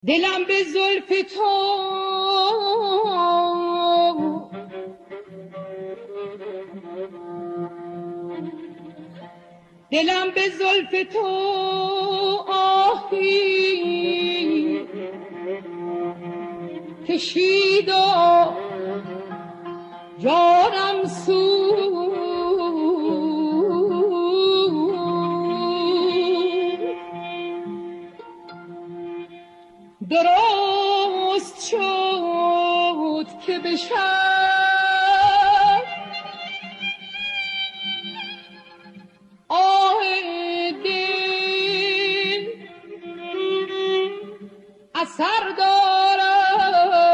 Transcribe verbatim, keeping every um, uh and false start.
دلم به زلف تو دلم به زلف تو آهی کشید و جانم سوخت. درست شد که به شب آه دل اثر دارد